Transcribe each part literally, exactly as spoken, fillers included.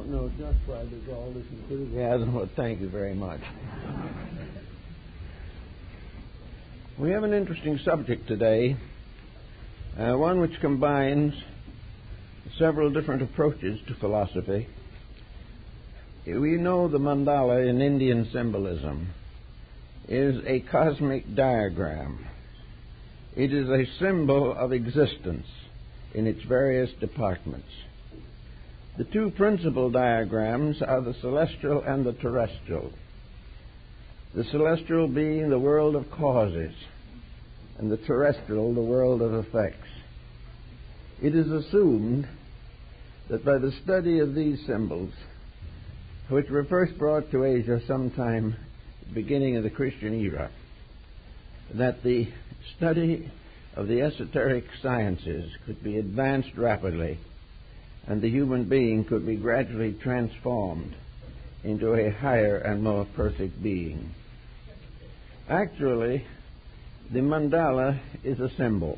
don't know just why there's all this enthusiasm, but thank you very much. We have an interesting subject today, uh, one which combines several different approaches to philosophy. We know the mandala in Indian symbolism is a cosmic diagram. It is a symbol of existence in its various departments. The two principal diagrams are the celestial and the terrestrial. The celestial being the world of causes, and the terrestrial the world of effects. It is assumed that by the study of these symbols, which were first brought to Asia sometime at the beginning of the Christian era, that the study of the esoteric sciences could be advanced rapidly, and the human being could be gradually transformed into a higher and more perfect being. Actually, the mandala is a symbol,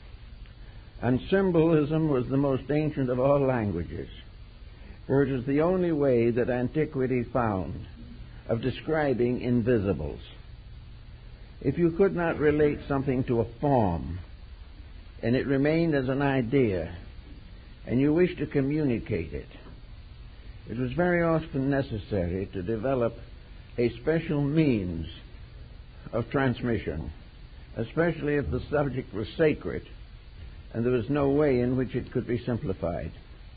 and symbolism was the most ancient of all languages, for it is the only way that antiquity found of describing invisibles. If you could not relate something to a form, and it remained as an idea, and you wished to communicate it, it was very often necessary to develop a special means of transmission, especially if the subject was sacred and there was no way in which it could be simplified.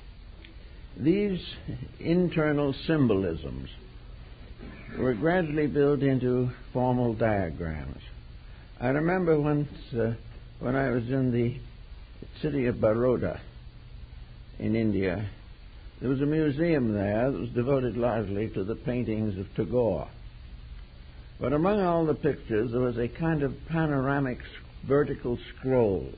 These internal symbolisms were gradually built into formal diagrams. I remember once uh, when I was in the city of Baroda in India, there was a museum there that was devoted largely to the paintings of Tagore. But among all the pictures, there was a kind of panoramic vertical scroll,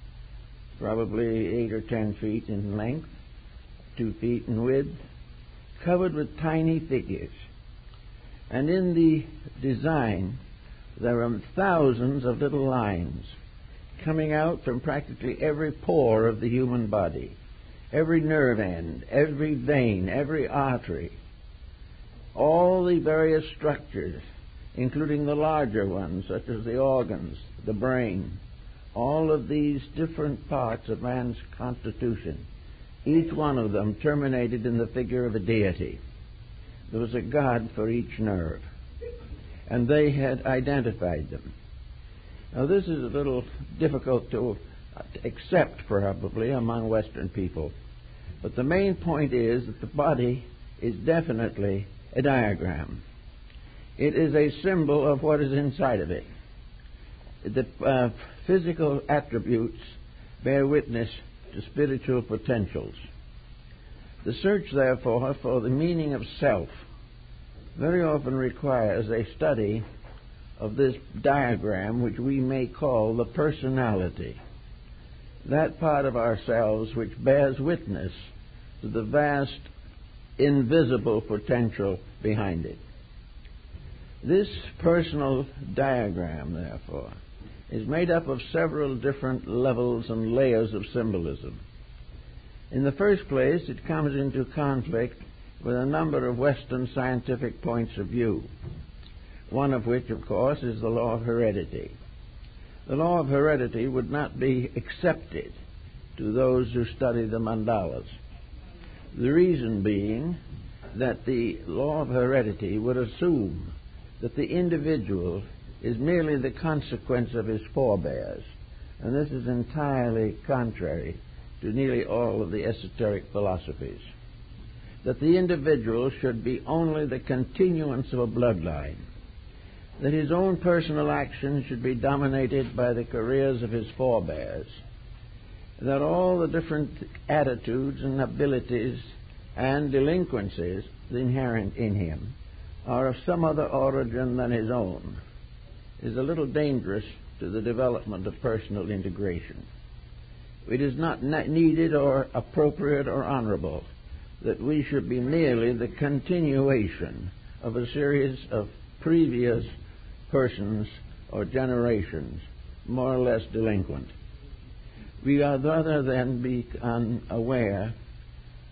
probably eight or ten feet in length, two feet in width, covered with tiny figures. And in the design, there are thousands of little lines coming out from practically every pore of the human body, every nerve end, every vein, every artery, all the various structures, including the larger ones, such as the organs, the brain, all of these different parts of man's constitution, each one of them terminated in the figure of a deity. There was a god for each nerve, and they had identified them. Now, this is a little difficult to accept, probably, among Western people, but the main point is that the body is definitely a diagram. It is a symbol of what is inside of it. The uh, physical attributes bear witness to spiritual potentials. The search, therefore, for the meaning of self very often requires a study of this diagram, which we may call the personality, that part of ourselves which bears witness to the vast invisible potential behind it. This personal diagram, therefore, is made up of several different levels and layers of symbolism. In the first place, it comes into conflict with a number of Western scientific points of view, one of which, of course, is the law of heredity. The law of heredity would not be accepted to those who study the mandalas. The reason being that the law of heredity would assume that the individual is merely the consequence of his forebears, and this is entirely contrary to nearly all of the esoteric philosophies. That the individual should be only the continuance of a bloodline, that his own personal action should be dominated by the careers of his forebears, that all the different attitudes and abilities and delinquencies inherent in him are of some other origin than his own, is a little dangerous to the development of personal integration. It is not needed or appropriate or honorable that we should be merely the continuation of a series of previous persons or generations, more or less delinquent. We are rather than be unaware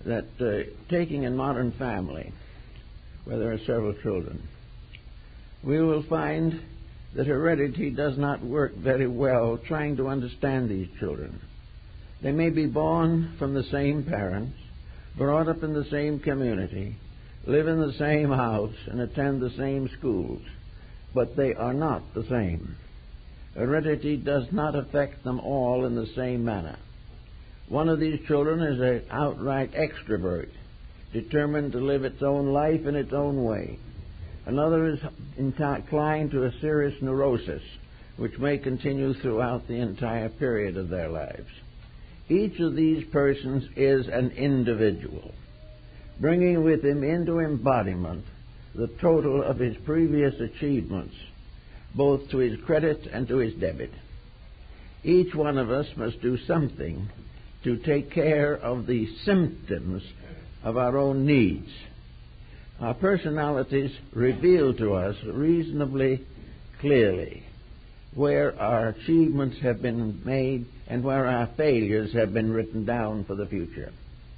that uh, taking a modern family, where there are several children, we will find that heredity does not work very well trying to understand these children. They may be born from the same parents, brought up in the same community, live in the same house, and attend the same schools, but they are not the same. Heredity does not affect them all in the same manner. One of these children is an outright extrovert, determined to live its own life in its own way. Another is inclined to a serious neurosis, which may continue throughout the entire period of their lives. Each of these persons is an individual, bringing with him into embodiment the total of his previous achievements, both to his credit and to his debit. Each one of us must do something to take care of the symptoms of our own needs. Our personalities reveal to us reasonably clearly where our achievements have been made and where our failures have been written down for the future.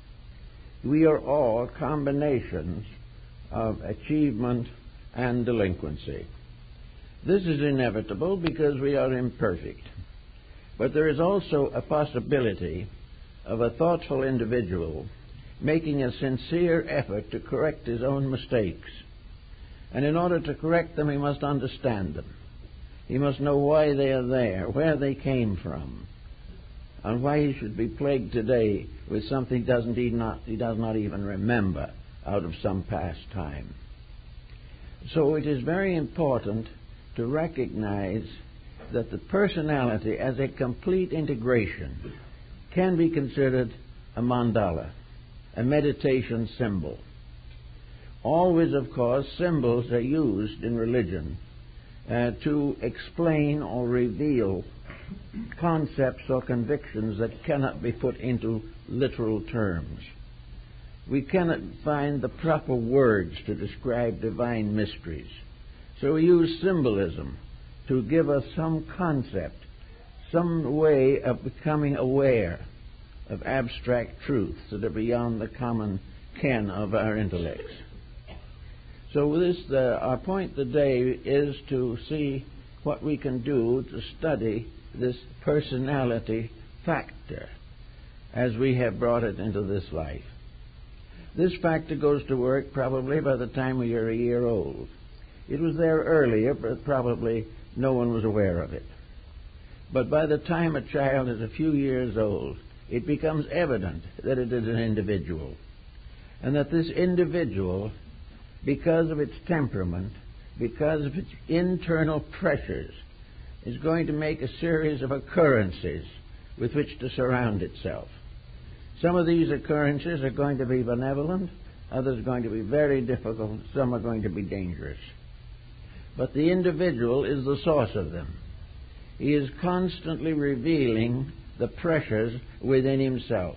We are all combinations of achievement and delinquency. This is inevitable because we are imperfect. But there is also a possibility of a thoughtful individual making a sincere effort to correct his own mistakes. And in order to correct them, he must understand them. He must know why they are there, where they came from, and why he should be plagued today with something doesn't he, not, he does not even remember out of some past time. So it is very important to recognize that the personality as a complete integration can be considered a mandala, a meditation symbol. Always, of course, symbols are used in religion uh, to explain or reveal concepts or convictions that cannot be put into literal terms. We cannot find the proper words to describe divine mysteries. So we use symbolism to give us some concept, some way of becoming aware of abstract truths that are beyond the common ken of our intellects. So this, uh, our point today is to see what we can do to study this personality factor as we have brought it into this life. This factor goes to work probably by the time we are a year old. It was there earlier, but probably no one was aware of it. But by the time a child is a few years old, it becomes evident that it is an individual, and that this individual, because of its temperament, because of its internal pressures, is going to make a series of occurrences with which to surround itself. Some of these occurrences are going to be benevolent, others are going to be very difficult, some are going to be dangerous. But the individual is the source of them. He is constantly revealing the pressures within himself.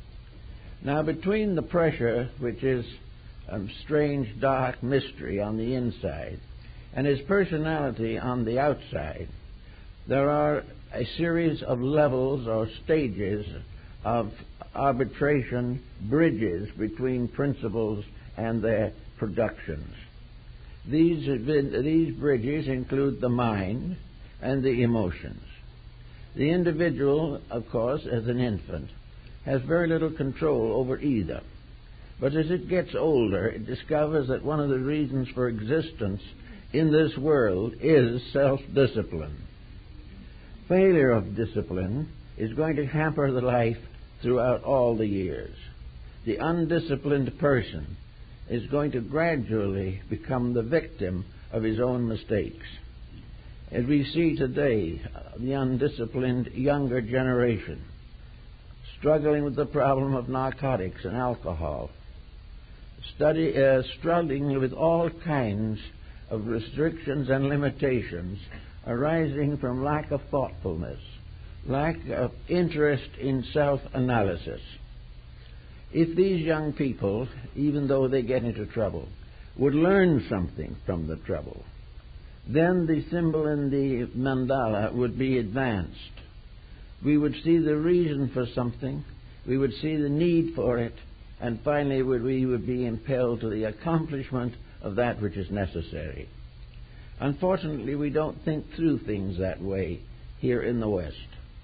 Now, between the pressure, which is a strange, dark mystery on the inside, and his personality on the outside, there are a series of levels or stages of arbitration, bridges between principles and their productions. These, these bridges include the mind and the emotions. The individual, of course, as an infant, has very little control over either. But as it gets older, it discovers that one of the reasons for existence in this world is self-discipline. Failure of discipline is going to hamper the life throughout all the years. The undisciplined person is going to gradually become the victim of his own mistakes. As we see today, the undisciplined younger generation struggling with the problem of narcotics and alcohol, study, uh, struggling with all kinds of restrictions and limitations arising from lack of thoughtfulness, lack of interest in self-analysis. If these young people, even though they get into trouble, would learn something from the trouble, then the symbol in the mandala would be advanced. We would see the reason for something, we would see the need for it, and finally would we would be impelled to the accomplishment of that which is necessary. Unfortunately, we don't think through things that way here in the West.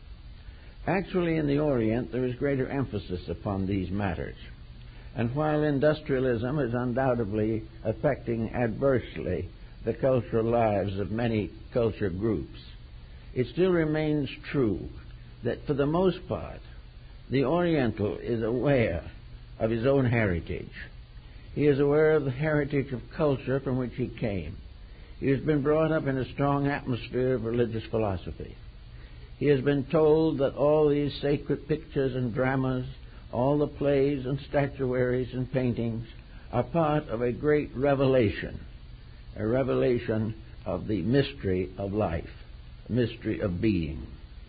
Actually, in the Orient, there is greater emphasis upon these matters. And while industrialism is undoubtedly affecting adversely the cultural lives of many culture groups, it still remains true that for the most part, the Oriental is aware of his own heritage. He is aware of the heritage of culture from which he came. He has been brought up in a strong atmosphere of religious philosophy. He has been told that all these sacred pictures and dramas, all the plays and statuaries and paintings are part of a great revelation, a revelation of the mystery of life, a mystery of being.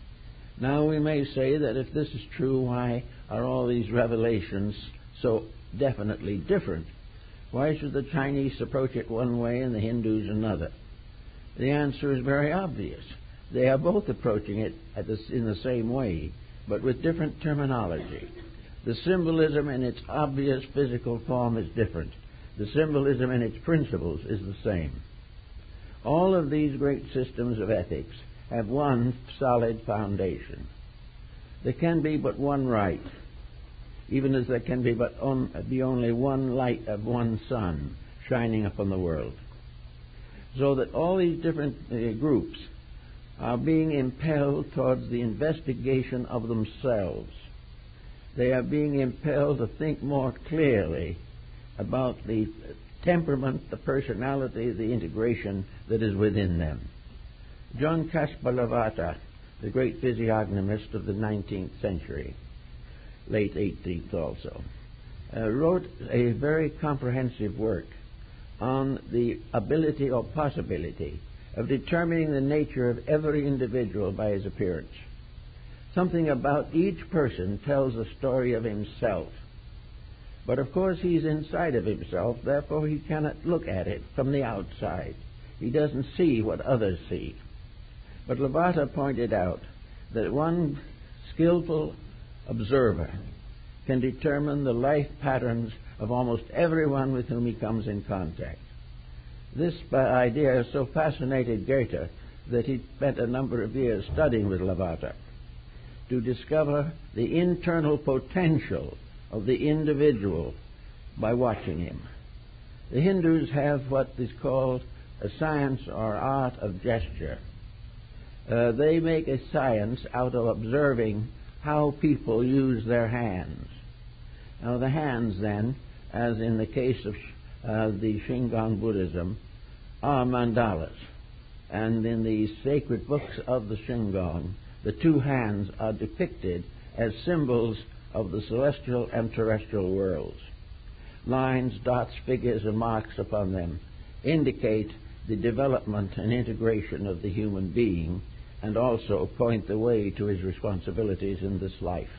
Now we may say that if this is true, why are all these revelations so definitely different? Why should the Chinese approach it one way and the Hindus another? The answer is very obvious. They are both approaching it at the, in the same way, but with different terminology. The symbolism in its obvious physical form is different. The symbolism in its principles is the same. All of these great systems of ethics have one solid foundation. There can be but one right, even as there can be but on, be only one light of one sun shining upon the world. So that all these different uh, groups are being impelled towards the investigation of themselves. They are being impelled to think more clearly about the temperament, the personality, the integration that is within them. John Caspar Lavater, the great physiognomist of the nineteenth century, late eighteenth also, uh, wrote a very comprehensive work on the ability or possibility of determining the nature of every individual by his appearance. Something about each person tells a story of himself. But of course he's inside of himself, therefore he cannot look at it from the outside. He doesn't see what others see. But Lavater pointed out that one skillful observer can determine the life patterns of almost everyone with whom he comes in contact. This idea so fascinated Goethe that he spent a number of years studying with Lavater to discover the internal potential of the individual by watching him. The Hindus have what is called a science or art of gesture. Uh, they make a science out of observing how people use their hands. Now the hands then, as in the case of uh, the Shingon Buddhism, are mandalas. And in the sacred books of the Shingon, the two hands are depicted as symbols of the celestial and terrestrial worlds. Lines, dots, figures, and marks upon them indicate the development and integration of the human being and also point the way to his responsibilities in this life.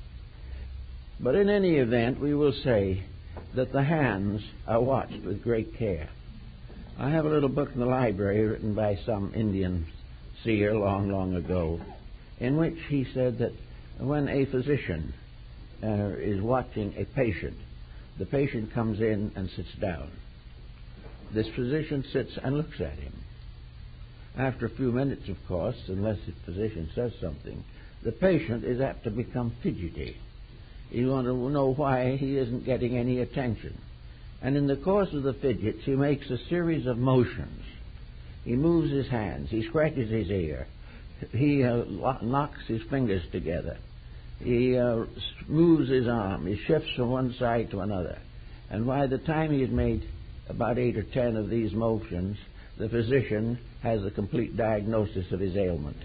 But in any event, we will say that the hands are watched with great care. I have a little book in the library written by some Indian seer long, long ago, in which he said that when a physician uh, is watching a patient, the patient comes in and sits down. This physician sits and looks at him. After a few minutes, of course, unless the physician says something, the patient is apt to become fidgety. You want to know why he isn't getting any attention. And in the course of the fidgets, he makes a series of motions. He moves his hands, he scratches his ear, he uh, knocks his fingers together, he uh, moves his arm, he shifts from one side to another. And by the time he has made about eight or ten of these motions, the physician has a complete diagnosis of his ailment.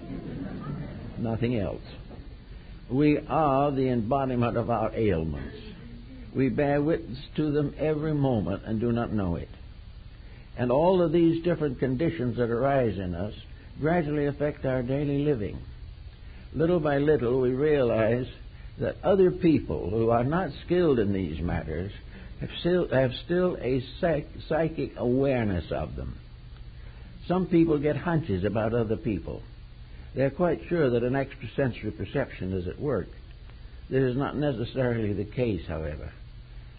Nothing else. We are the embodiment of our ailments. We bear witness to them every moment and do not know it. And all of these different conditions that arise in us gradually affect our daily living. Little by little, we realize that other people who are not skilled in these matters have still, have still a psych, psychic awareness of them. Some people get hunches about other people. They're quite sure that an extrasensory perception is at work. This is not necessarily the case, however.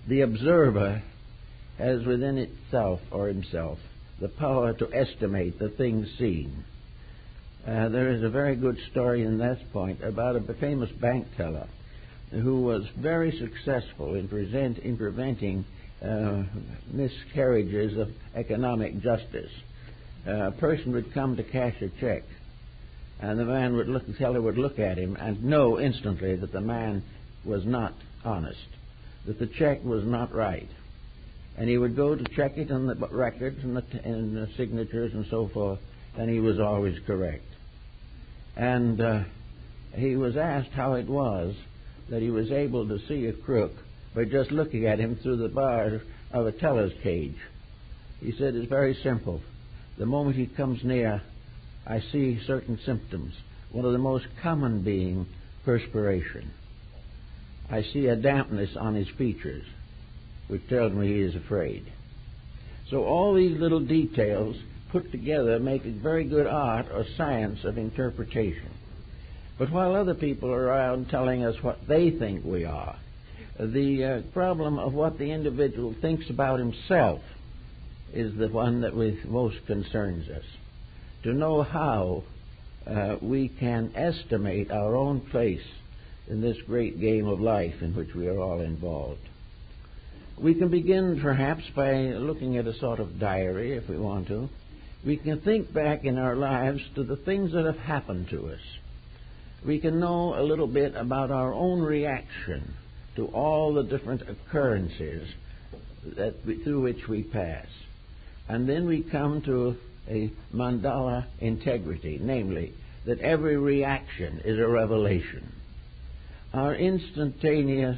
The observer has within itself or himself the power to estimate the things seen. Uh, there is a very good story in this point about a famous bank teller who was very successful in, present, in preventing uh, miscarriages of economic justice. Uh, a person would come to cash a check, and the man would look, the teller would look at him and know instantly that the man was not honest, that the check was not right. And he would go to check it on the records and the, and the signatures and so forth, and he was always correct. And uh, he was asked how it was that he was able to see a crook by just looking at him through the bars of a teller's cage. He said, it's very simple. The moment he comes near, I see certain symptoms. One of the most common being perspiration. I see a dampness on his features, which tells me he is afraid. So all these little details put together make a very good art or science of interpretation. But while other people are around telling us what they think we are, the uh, problem of what the individual thinks about himself is the one that we, most concerns us. To know how uh, we can estimate our own place in this great game of life in which we are all involved. We can begin perhaps by looking at a sort of diary, if we want to. We can think back in our lives to the things that have happened to us. We can know a little bit about our own reaction to all the different occurrences that we, through which we pass. And then we come to a mandala integrity, namely, that every reaction is a revelation. Our instantaneous,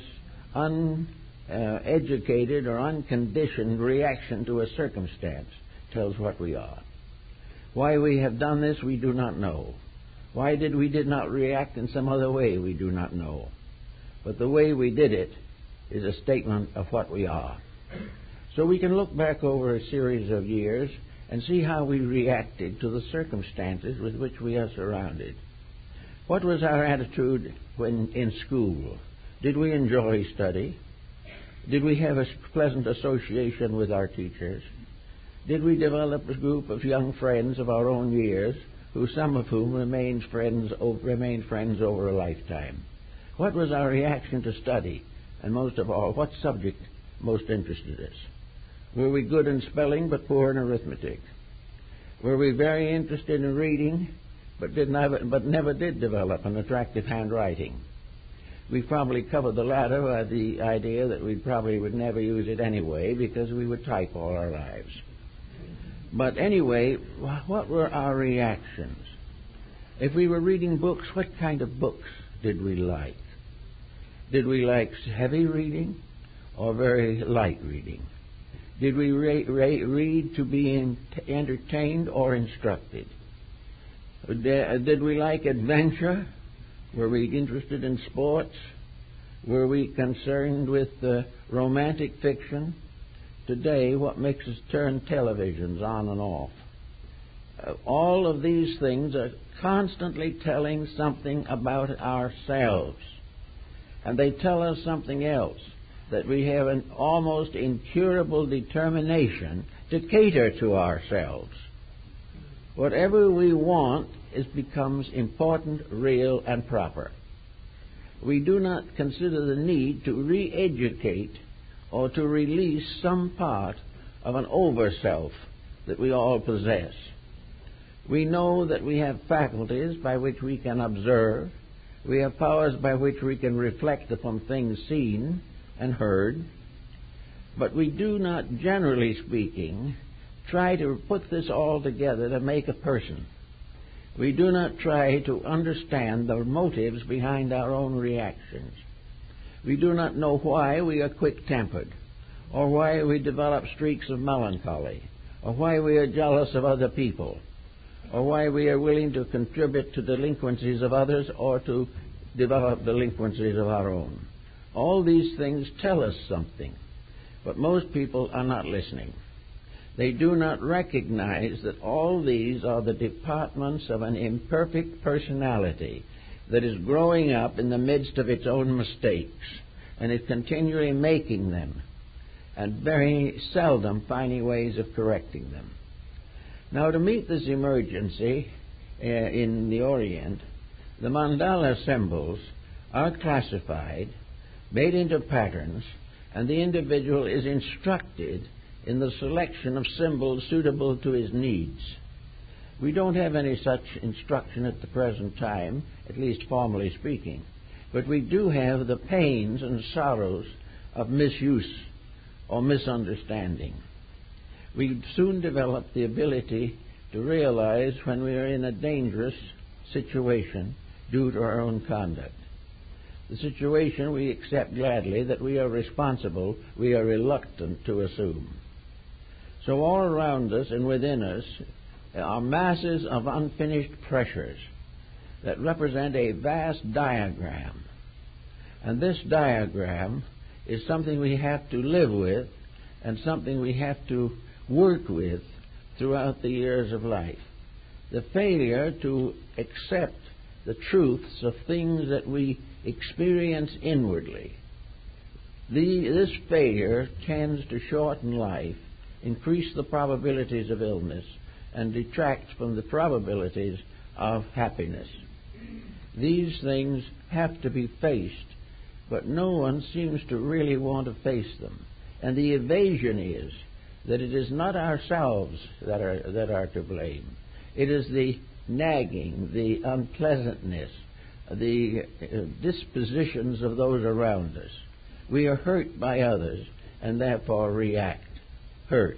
uneducated or unconditioned reaction to a circumstance tells what we are. Why we have done this, we do not know. Why did we did not react in some other way, we do not know. But the way we did it is a statement of what we are. So we can look back over a series of years and see how we reacted to the circumstances with which we are surrounded. What was our attitude when in school? Did we enjoy study? Did we have a pleasant association with our teachers? Did we develop a group of young friends of our own years, who some of whom remained friends, remained friends over a lifetime? What was our reaction to study? And most of all, what subject most interested us? Were we good in spelling but poor in arithmetic? Were we very interested in reading but did never, but never did develop an attractive handwriting? We probably covered the latter by the idea that we probably would never use it anyway because we would type all our lives. But anyway, what were our reactions? If we were reading books, what kind of books did we like? Did we like heavy reading or very light reading? Did we re- re- read to be in- entertained or instructed? Did we like adventure? Were we interested in sports? Were we concerned with uh, romantic fiction? Today, what makes us turn televisions on and off? Uh, all of these things are constantly telling something about ourselves. And they tell us something else, that we have an almost incurable determination to cater to ourselves. Whatever we want is becomes important, real, and proper. We do not consider the need to re-educate or to release some part of an over-self that we all possess. We know that we have faculties by which we can observe. We have powers by which we can reflect upon things seen and heard. But we do not, generally speaking, try to put this all together to make a person. We do not try to understand the motives behind our own reactions. We do not know why we are quick-tempered, or why we develop streaks of melancholy, or why we are jealous of other people, or why we are willing to contribute to delinquencies of others or to develop delinquencies of our own. All these things tell us something, but most people are not listening. They do not recognize that all these are the departments of an imperfect personality that is growing up in the midst of its own mistakes and is continually making them and very seldom finding ways of correcting them. Now, to meet this emergency uh, in the Orient, the mandala symbols are classified, made into patterns, and the individual is instructed in the selection of symbols suitable to his needs. We don't have any such instruction at the present time, at least formally speaking, but we do have the pains and sorrows of misuse or misunderstanding. We soon develop the ability to realize when we are in a dangerous situation due to our own conduct. The situation we accept gladly, that we are responsible, we are reluctant to assume. So all around us and within us are masses of unfinished pressures that represent a vast diagram. And this diagram is something we have to live with and something we have to work with throughout the years of life. The failure to accept the truths of things that we experience inwardly. The, this failure tends to shorten life, increase the probabilities of illness, and detract from the probabilities of happiness. These things have to be faced, but no one seems to really want to face them. And the evasion is that it is not ourselves that are, that are to blame. It is the nagging, the unpleasantness, the uh, dispositions of those around us. We are hurt by others and therefore react, hurt.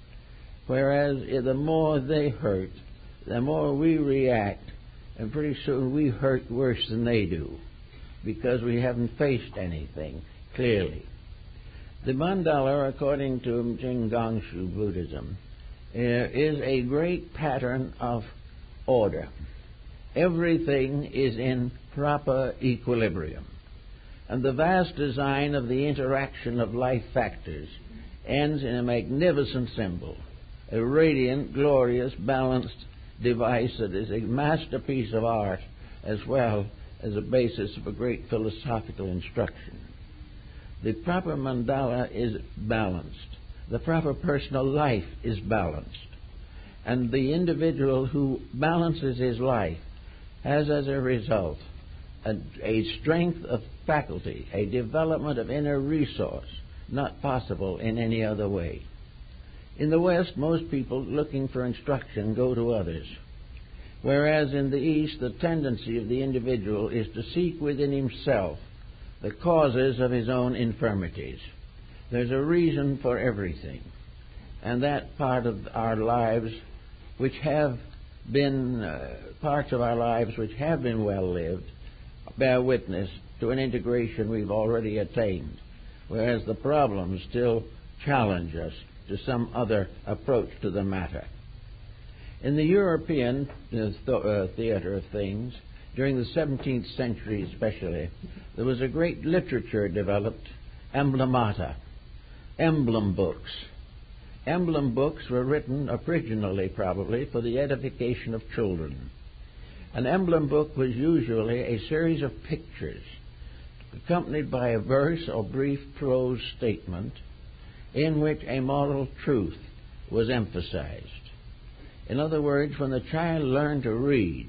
Whereas uh, the more they hurt, the more we react, and pretty soon we hurt worse than they do because we haven't faced anything clearly. The mandala, according to Jing Gongshu Buddhism, uh, is a great pattern of order. Everything is in proper equilibrium. And the vast design of the interaction of life factors ends in a magnificent symbol, a radiant, glorious, balanced device that is a masterpiece of art as well as a basis of a great philosophical instruction. The proper mandala is balanced. The proper personal life is balanced. And the individual who balances his life has as a result a, a strength of faculty, a development of inner resource, not possible in any other way. In the West, most people looking for instruction go to others, whereas in the East, the tendency of the individual is to seek within himself the causes of his own infirmities. There's a reason for everything, and that part of our lives which have been, uh, parts of our lives which have been well lived, bear witness to an integration we've already attained, whereas the problems still challenge us to some other approach to the matter. In the European uh, th- uh, theater of things, during the seventeenth century especially, there was a great literature developed, emblemata, emblem books. Emblem books were written originally, probably, for the edification of children. An emblem book was usually a series of pictures accompanied by a verse or brief prose statement in which a moral truth was emphasized. In other words, when the child learned to read,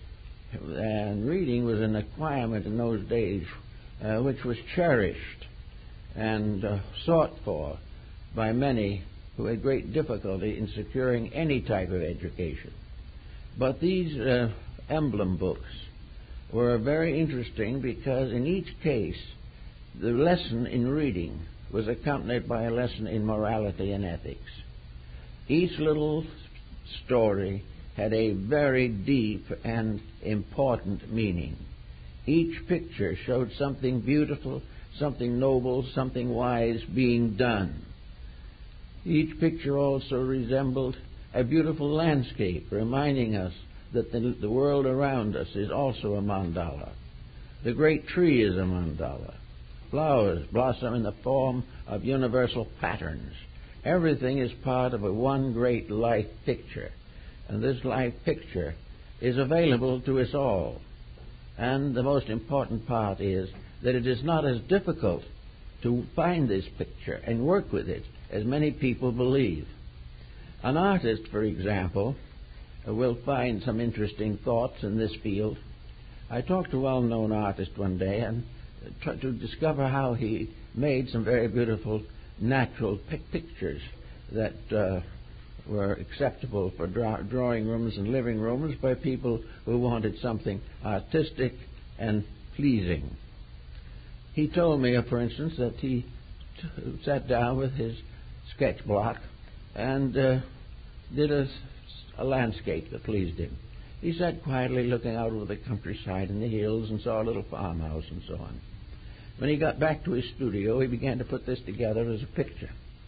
and reading was an acquirement in those days uh, which was cherished and uh, sought for by many who had great difficulty in securing any type of education. But these uh, emblem books were very interesting because in each case the lesson in reading was accompanied by a lesson in morality and ethics. Each little story had a very deep and important meaning. Each picture showed something beautiful, something noble, something wise being done. Each picture also resembled a beautiful landscape, reminding us that the, the world around us is also a mandala. The great tree is a mandala. Flowers blossom in the form of universal patterns. Everything is part of a one great life picture. And this life picture is available to us all. And the most important part is that it is not as difficult to find this picture and work with it, as many people believe. An artist, for example, will find some interesting thoughts in this field. I talked to a well-known artist one day and tried to discover how he made some very beautiful natural pic- pictures that uh, were acceptable for draw- drawing rooms and living rooms by people who wanted something artistic and pleasing. He told me, uh, for instance, that he t- sat down with his sketch block and uh, did a, a landscape that pleased him. He sat quietly looking out over the countryside and the hills and saw a little farmhouse and so on. When he got back to his studio, he began to put this together as a picture.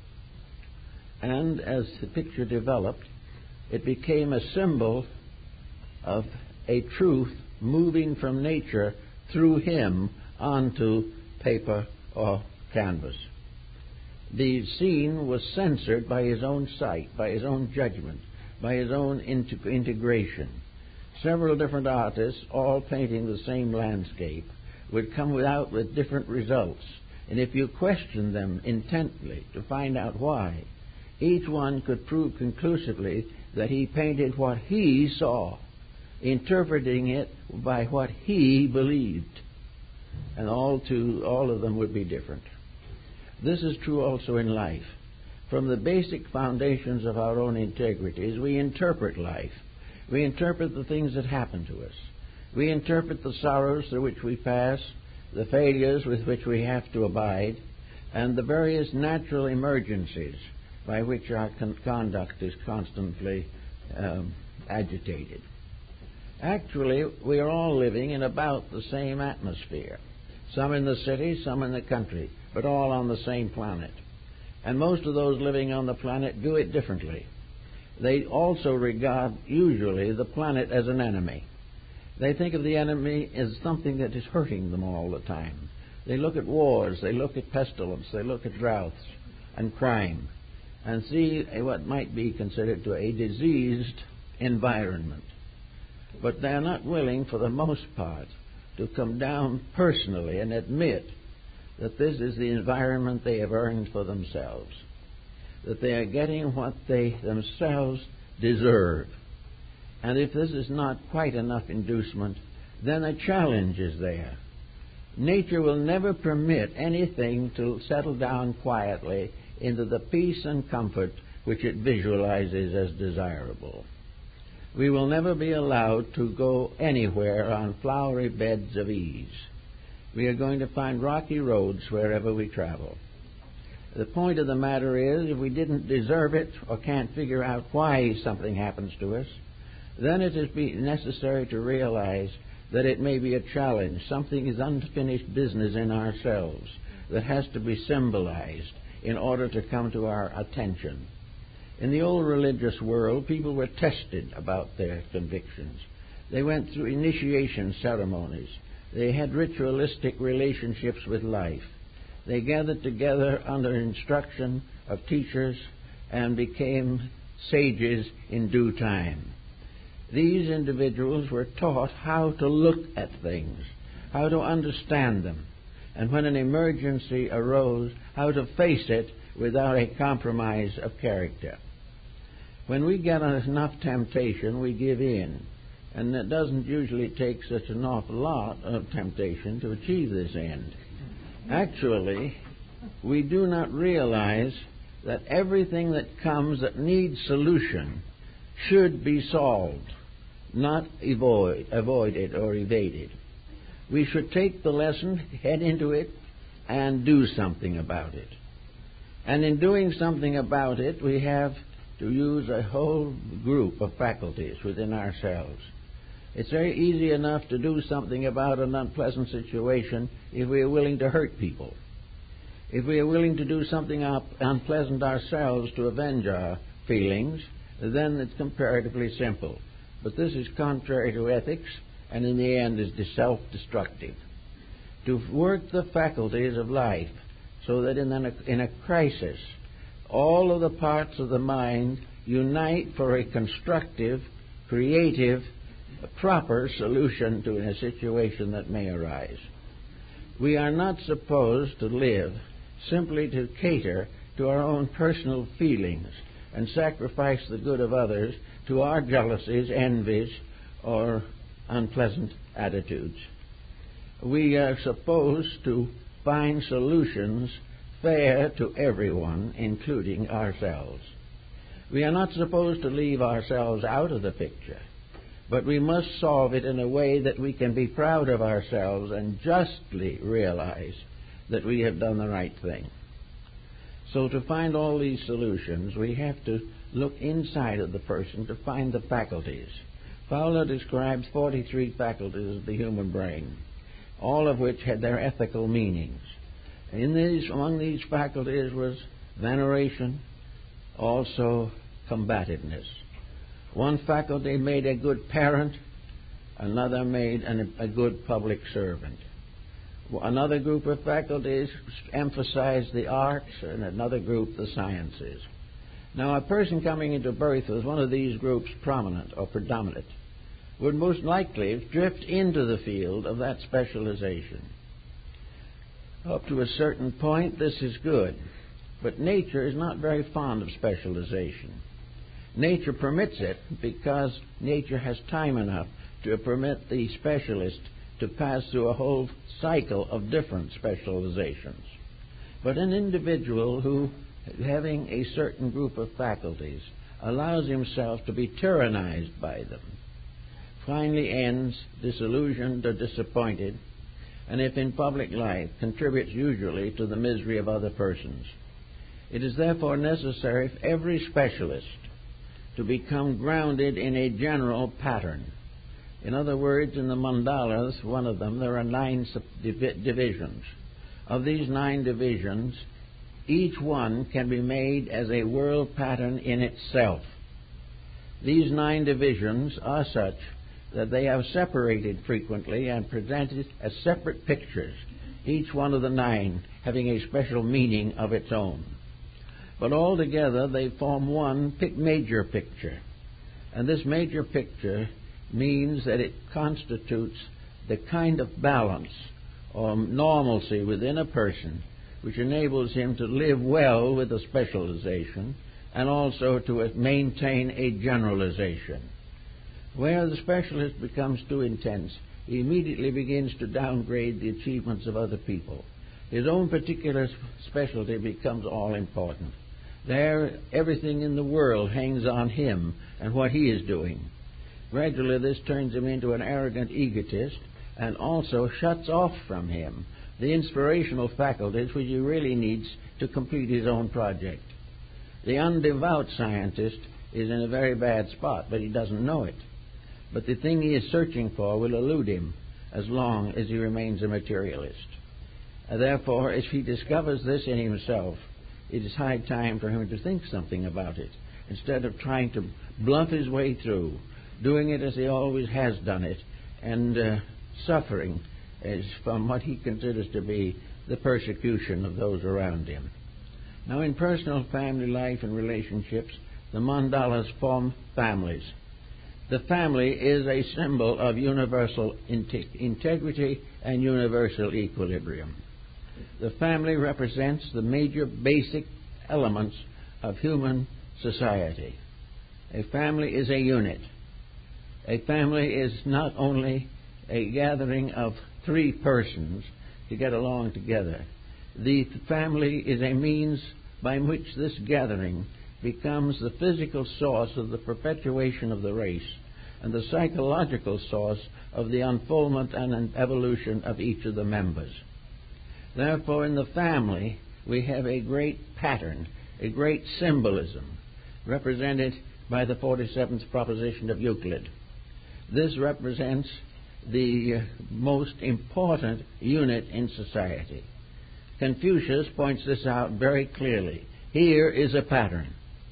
And as the picture developed, it became a symbol of a truth moving from nature through him onto paper or canvas. The scene was censored by his own sight, by his own judgment, by his own integ- integration. Several different artists, all painting the same landscape, would come out with different results. And if you questioned them intently to find out why, each one could prove conclusively that he painted what he saw, interpreting it by what he believed. And all, to, all of them would be different. This is true also in life. From the basic foundations of our own integrities, we interpret life. We interpret the things that happen to us. We interpret the sorrows through which we pass, the failures with which we have to abide, and the various natural emergencies by which our con- conduct is constantly um, agitated. Actually, we are all living in about the same atmosphere. Some in the city, some in the country, but all on the same planet. And most of those living on the planet do it differently. They also regard, usually, the planet as an enemy. They think of the enemy as something that is hurting them all the time. They look at wars, they look at pestilence, they look at droughts and crime, and see what might be considered to a diseased environment. But they're not willing, for the most part, to come down personally and admit that this is the environment they have earned for themselves, that they are getting what they themselves deserve. And if this is not quite enough inducement, then a challenge is there. Nature will never permit anything to settle down quietly into the peace and comfort which it visualizes as desirable. We will never be allowed to go anywhere on flowery beds of ease. We are going to find rocky roads wherever we travel. The point of the matter is, if we didn't deserve it or can't figure out why something happens to us, then it is be necessary to realize that it may be a challenge. Something is unfinished business in ourselves that has to be symbolized in order to come to our attention. In the old religious world, people were tested about their convictions. They went through initiation ceremonies. They had ritualistic relationships with life. They gathered together under instruction of teachers and became sages in due time. These individuals were taught how to look at things, how to understand them, and when an emergency arose, how to face it without a compromise of character. When we get enough temptation, we give in, and it doesn't usually take such an awful lot of temptation to achieve this end. Actually, we do not realize that everything that comes that needs solution should be solved, not avoid, avoided or evaded. We should take the lesson, head into it, and do something about it. And in doing something about it, we have to use a whole group of faculties within ourselves. It's very easy enough to do something about an unpleasant situation if we are willing to hurt people. If we are willing to do something unpleasant ourselves to avenge our feelings, then it's comparatively simple. But this is contrary to ethics, and in the end is self-destructive. To work the faculties of life so that in a, in a crisis, all of the parts of the mind unite for a constructive, creative, proper solution to a situation that may arise. We are not supposed to live simply to cater to our own personal feelings and sacrifice the good of others to our jealousies, envies, or unpleasant attitudes. We are supposed to find solutions fair to everyone, including ourselves. We are not supposed to leave ourselves out of the picture, but we must solve it in a way that we can be proud of ourselves and justly realize that we have done the right thing. So to find all these solutions, we have to look inside of the person to find the faculties. Fowler describes forty-three faculties of the human brain, all of which had their ethical meanings. In these, among these faculties was veneration, also combativeness. One faculty made a good parent, another made an, a good public servant. Another group of faculties emphasized the arts, and another group the sciences. Now, a person coming into birth with one of these groups prominent or predominant would most likely drift into the field of that specialization. Up to a certain point, this is good, but nature is not very fond of specialization. Nature permits it because nature has time enough to permit the specialist to pass through a whole cycle of different specializations. But an individual who, having a certain group of faculties, allows himself to be tyrannized by them, finally ends disillusioned or disappointed, and if in public life, contributes usually to the misery of other persons. It is therefore necessary for every specialist to become grounded in a general pattern. In other words, in the mandalas, one of them, there are nine div- divisions. Of these nine divisions, each one can be made as a world pattern in itself. These nine divisions are such that they are separated frequently and presented as separate pictures, each one of the nine having a special meaning of its own. But altogether they form one major picture, and this major picture means that it constitutes the kind of balance or normalcy within a person which enables him to live well with a specialization and also to maintain a generalization. Where the specialist becomes too intense, he immediately begins to downgrade the achievements of other people. His own particular specialty becomes all important. There, everything in the world hangs on him and what he is doing. Gradually, this turns him into an arrogant egotist and also shuts off from him the inspirational faculties which he really needs to complete his own project. The undevout scientist is in a very bad spot, but he doesn't know it. But the thing he is searching for will elude him as long as he remains a materialist. And therefore, if he discovers this in himself, it is high time for him to think something about it, instead of trying to bluff his way through, doing it as he always has done it, and uh, suffering as from what he considers to be the persecution of those around him. Now, in personal family life and relationships, the mandalas form families. The family is a symbol of universal inte- integrity and universal equilibrium. The family represents the major basic elements of human society. A family is a unit. A family is not only a gathering of three persons to get along together. The family is a means by which this gathering becomes the physical source of the perpetuation of the race and the psychological source of the unfoldment and evolution of each of the members. Therefore, in the family, we have a great pattern, a great symbolism, represented by the forty-seventh proposition of Euclid. This represents the most important unit in society. Confucius points this out very clearly. Here is a pattern,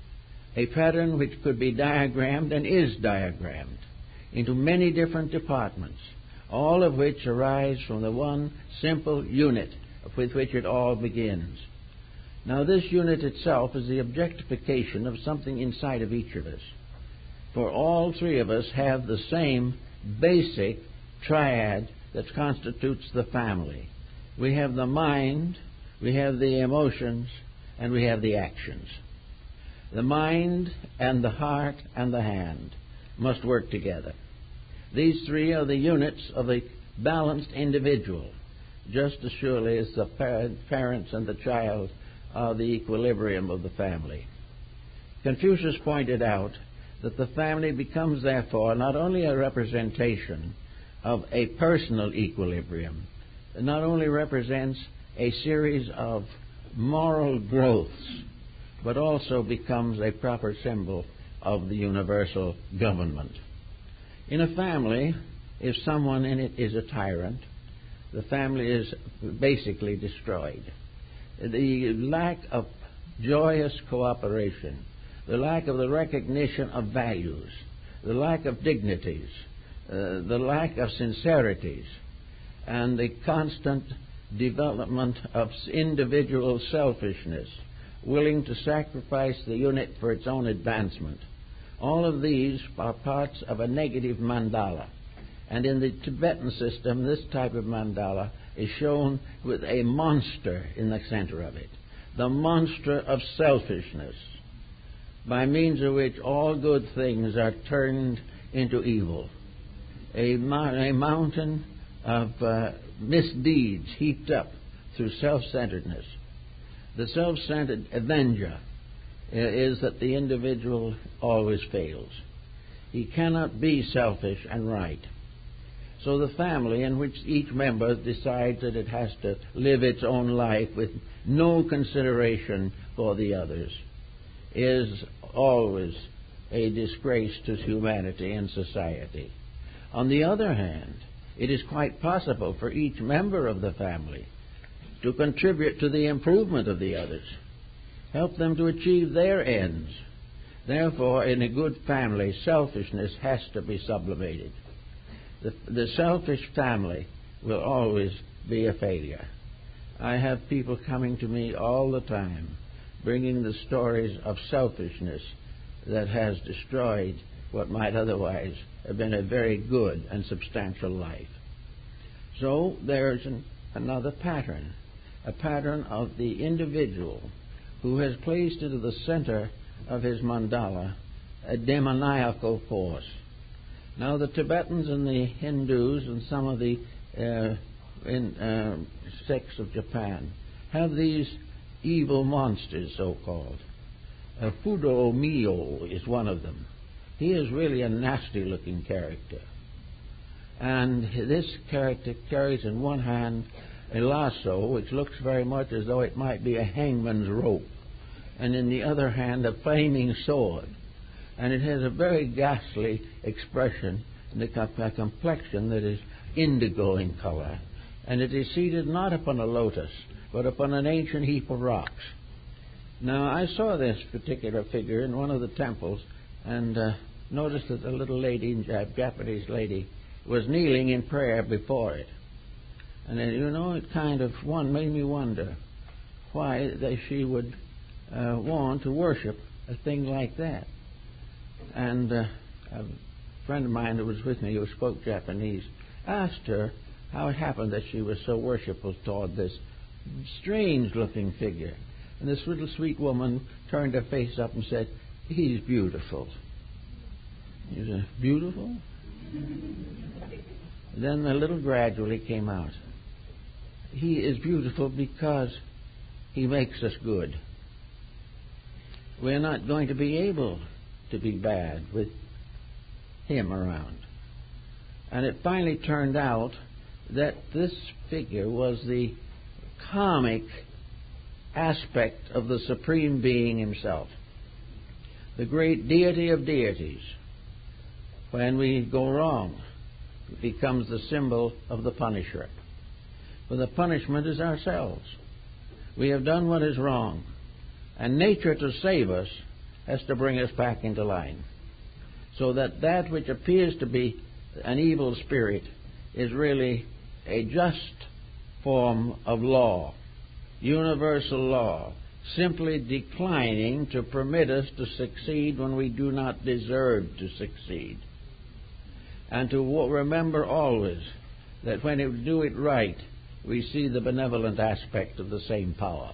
a pattern which could be diagrammed and is diagrammed into many different departments, all of which arise from the one simple unit with which it all begins. Now, this unit itself is the objectification of something inside of each of us. For all three of us have the same basic triad that constitutes the family. We have the mind, We have the emotions and we have the actions. The mind and the heart and the hand must work together. These three are the units of a balanced individual, just as surely as the parents and the child are the equilibrium of the family. Confucius pointed out that the family becomes, therefore, not only a representation of a personal equilibrium, it not only represents a series of moral growths, but also becomes a proper symbol of the universal government. In a family, if someone in it is a tyrant, the family is basically destroyed. The lack of joyous cooperation, the lack of the recognition of values, the lack of dignities, uh, the lack of sincerities, and the constant development of individual selfishness, willing to sacrifice the unit for its own advancement. All of these are parts of a negative mandala. And in the Tibetan system, this type of mandala is shown with a monster in the center of it, the monster of selfishness, by means of which all good things are turned into evil. A, mo- a mountain of uh, misdeeds heaped up through self-centeredness. The self-centered avenger is that the individual always fails. He cannot be selfish and right. So the family, in which each member decides that it has to live its own life with no consideration for the others, is always a disgrace to humanity and society. On the other hand, it is quite possible for each member of the family to contribute to the improvement of the others, help them to achieve their ends. Therefore, in a good family, selfishness has to be sublimated. The, the selfish family will always be a failure. I have people coming to me all the time, bringing the stories of selfishness that has destroyed what might otherwise have been a very good and substantial life. So there's an, another pattern, a pattern of the individual who has placed into the center of his mandala a demoniacal force. Now the Tibetans and the Hindus and some of the uh, in, uh, sects of Japan have these evil monsters, so-called. Uh, Fudo Mio is one of them. He is really a nasty-looking character. And this character carries in one hand a lasso, which looks very much as though it might be a hangman's rope, and in the other hand a flaming sword. And it has a very ghastly expression, and a complexion that is indigo in color. And it is seated not upon a lotus, but upon an ancient heap of rocks. Now, I saw this particular figure in one of the temples, and uh, noticed that the little lady, a Japanese lady, was kneeling in prayer before it. And then, you know, it kind of one made me wonder why that she would uh, want to worship a thing like that. And uh, a friend of mine who was with me, who spoke Japanese, asked her how it happened that she was so worshipful toward this strange-looking figure. And this little sweet woman turned her face up and said, "He's beautiful." He said, "Beautiful?" Then the little gradually came out. He is beautiful because he makes us good. We're not going to be able to be bad with him around. And it finally turned out that this figure was the comic aspect of the Supreme Being himself, the great deity of deities. When we go wrong, it becomes the symbol of the punisher. For the punishment is ourselves. We have done what is wrong, and nature, to save us, has to bring us back into line, so that that which appears to be an evil spirit is really a just form of law, universal law, simply declining to permit us to succeed when we do not deserve to succeed. And to remember always that when we do it right, we see the benevolent aspect of the same power.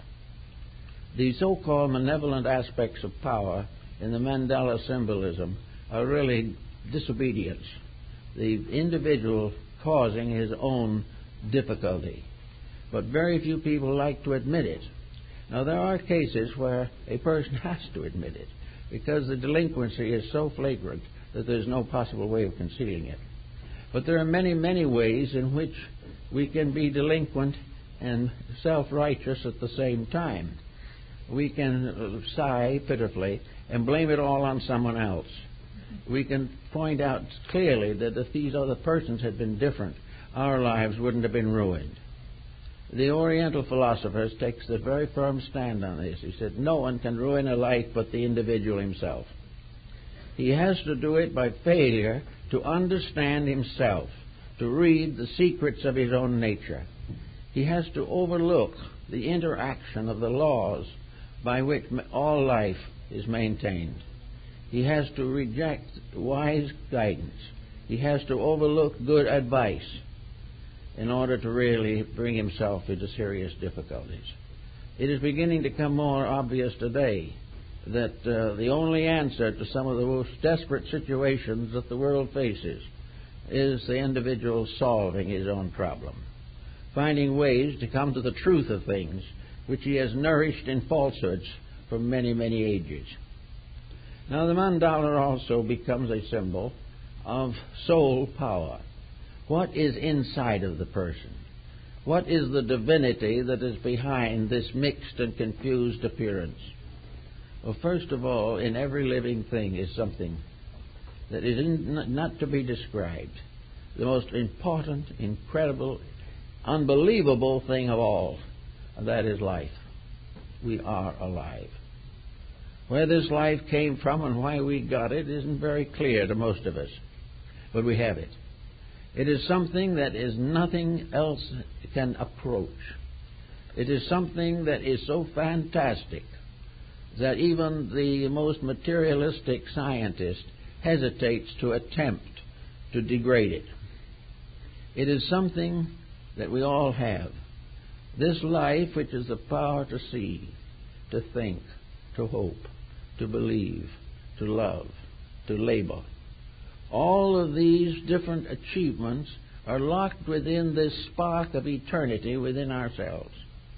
The so-called malevolent aspects of power in the Mandela symbolism are really disobedience, the individual causing his own difficulty. But very few people like to admit it. Now, there are cases where a person has to admit it because the delinquency is so flagrant that there's no possible way of concealing it. But there are many, many ways in which we can be delinquent and self-righteous at the same time. We can sigh pitifully and blame it all on someone else. We can point out clearly that if these other persons had been different, our lives wouldn't have been ruined. The Oriental philosophers takes a very firm stand on this. He said, no one can ruin a life but the individual himself. He has to do it by failure to understand himself, to read the secrets of his own nature. He has to overlook the interaction of the laws by which all life is maintained. He has to reject wise guidance. He has to overlook good advice in order to really bring himself into serious difficulties. It is beginning to become more obvious today that uh, the only answer to some of the most desperate situations that the world faces is the individual solving his own problem, finding ways to come to the truth of things which he has nourished in falsehoods for many, many ages. Now, the mandala also becomes a symbol of soul power. What is inside of the person? What is the divinity that is behind this mixed and confused appearance? Well, first of all, in every living thing is something that is in, not to be described. The most important, incredible, unbelievable thing of all, and that is life. We are alive. Where this life came from and why we got it isn't very clear to most of us, but we have it. It is something that is nothing else can approach. It is something that is so fantastic that even the most materialistic scientist hesitates to attempt to degrade it. It is something that we all have. This life, which is the power to see, to think, to hope, to believe, to love, to labor. All of these different achievements are locked within this spark of eternity within ourselves.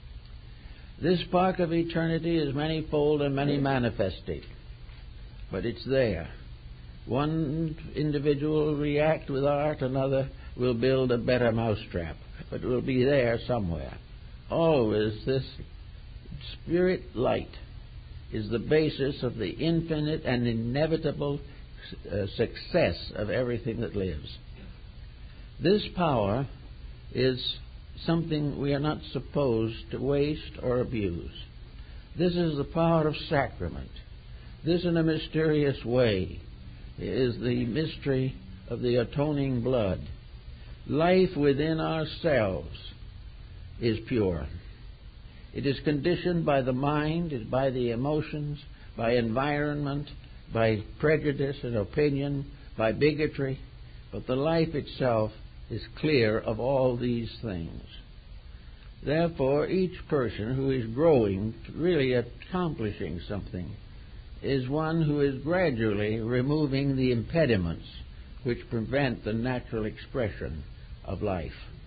This spark of eternity is manifold and many manifested, but it's there. One individual will react with art, another will build a better mousetrap, but it will be there somewhere. Always this spirit light is the basis of the infinite and inevitable uh, success of everything that lives. This power is something we are not supposed to waste or abuse. This is the power of sacrament. This, in a mysterious way, is the mystery of the atoning blood. Life within ourselves is pure. It is conditioned by the mind, by the emotions, by environment, by prejudice and opinion, by bigotry, but the life itself is clear of all these things. Therefore, each person who is growing, really accomplishing something, is one who is gradually removing the impediments which prevent the natural expression of life.